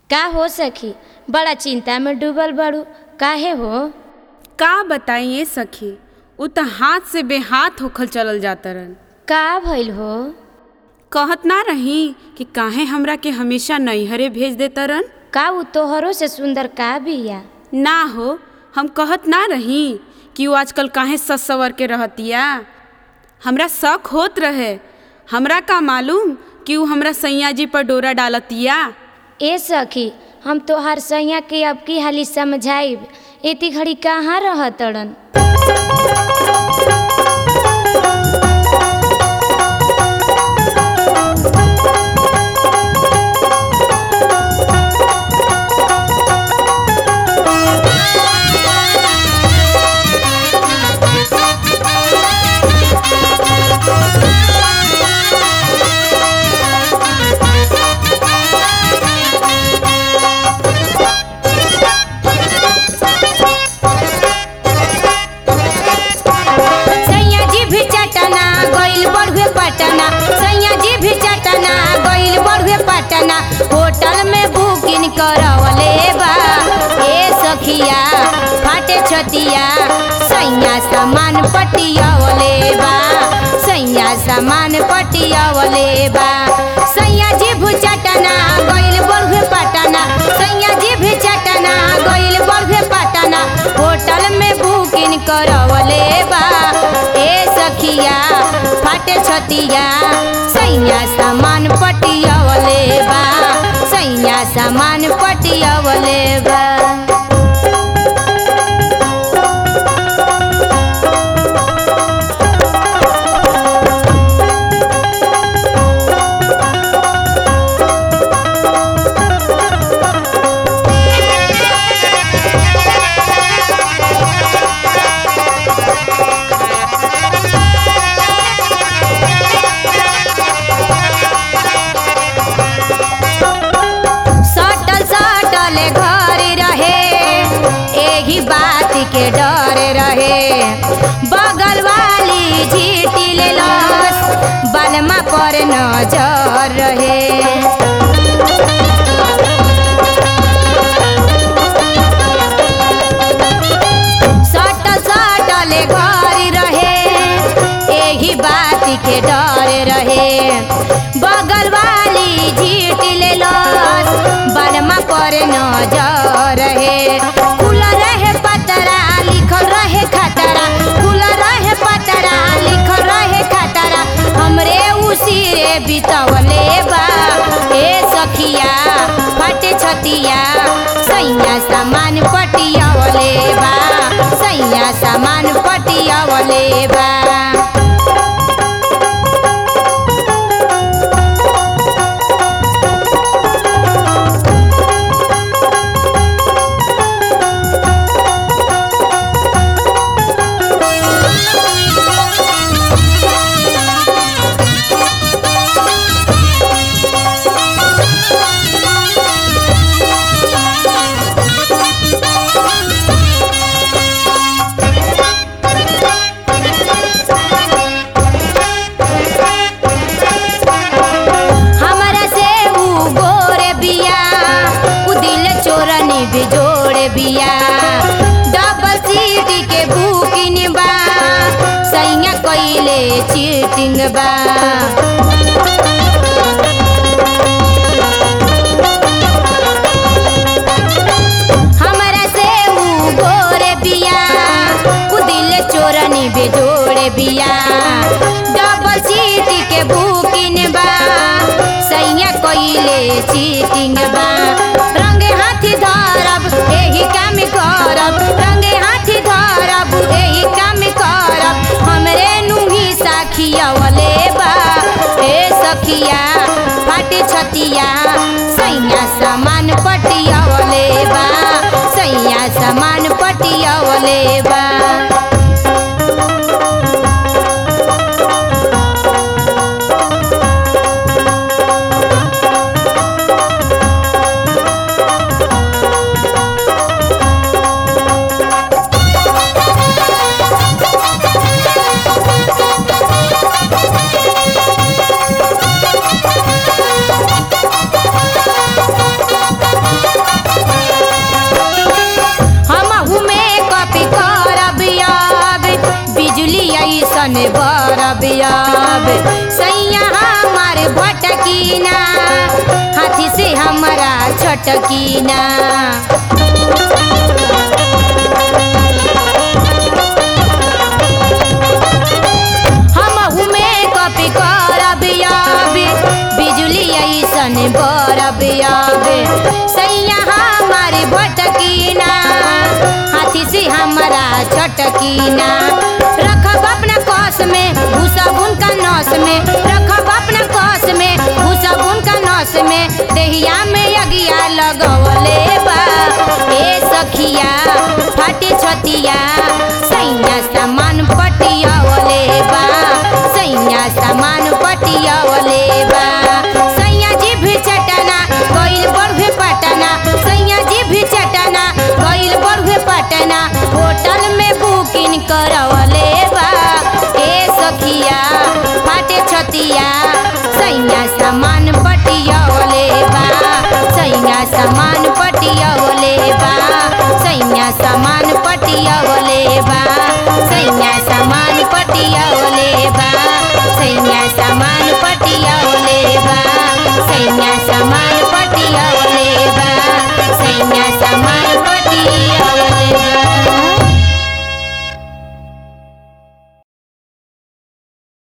का हो सखी, बड़ा चिंता में डूबल बड़ू, काहे हो? का बताइए सखी, उ त हाथ से बेहाथ होखल चलल जातरन। का भइल हो? कहत ना रही कि काहे हमरा के हमेशा नैहरे भेज देतरन। का उ तोहरो से सुंदर का बिया? ना हो, हम कहत ना रही कि वो आजकल काहे सस सवर के रहतिया। हमरा शक होत रहे, हमरा का मालूम कि वो हमरा सैया जी पर डोरा डालतिया। ए सखी, हम तोहार सैया के अब की हाली समझाइब, एती घड़ी कहाँ रहतड़न। होटल में बुकिंग करवले बा, ए सखिया फाटे छतिया, सैया सामान पटियावले बा, सैया सामान पटियावले बा। सैया जी भुचटना गइल बड़ुए पटना, सैया जी भी चटना गइल बड़ुए पटना, होटल में बुकिंग करवले बा, ए सखिया फाटे छतिया, सैया सामान पटियावले बा, सैया सामान पटियावले बा। के डर रहे, बगल वाली झीटी ले लस, बलमा पर नजर रहे। सटल सटल घर रहे, एही बात के डर रहे, बगल वाली झीटी ले लस, बलमा पर नजर रहे। बितवले बा, ए सखिया फटे छतिया, सैया सामान पटियावले बा, सैया सामान पटियावले बा। डबल सीट के बुकिंग बा, सैया कइले चीटिंग बा। हमरा से ऊ गोरे बिया, ऊ दिल चोरनी बेजोड़े बिया, डबल सीट के बुकिंग बा, सैया कइले चीटिंग बा। रंगे हाथी धरब एही काम करब, रंगे हाथी धरब एही काम करब, हमरे नुही साखियावले बा, ए सखिया फाटे छतिया, सैया सामान पटियावले बा, सैया सामान पटियावले बा। Thank you. छटकीना। हमहू में कॉपी करब अबे बिजुली ऐसन बरब अबे सैया हमारी भटकीना हाथी से हमारा छटकीना। रखब अपना कस में घुसब उनका नस में रखब अपना कस में घुसब उनका नस में देहिया में अगिया लगवले बा ए सखिया फाटे छतिया सैया सामान पटियावले बा सैया सामान पटियावले बा। सैया जी भी चटना गइल बढ़े पटना सैया जी भी चटना गइल बढ़े पटना होटल में बुकिंग करवले बा ए सखिया फाटे छतिया सैया सामान पटियावले बा सैया सामान पटियावले बा सैया सामान पटियावले बा सैया सामान पटियावले बा सैया सामान पटियावले बा सैया सामान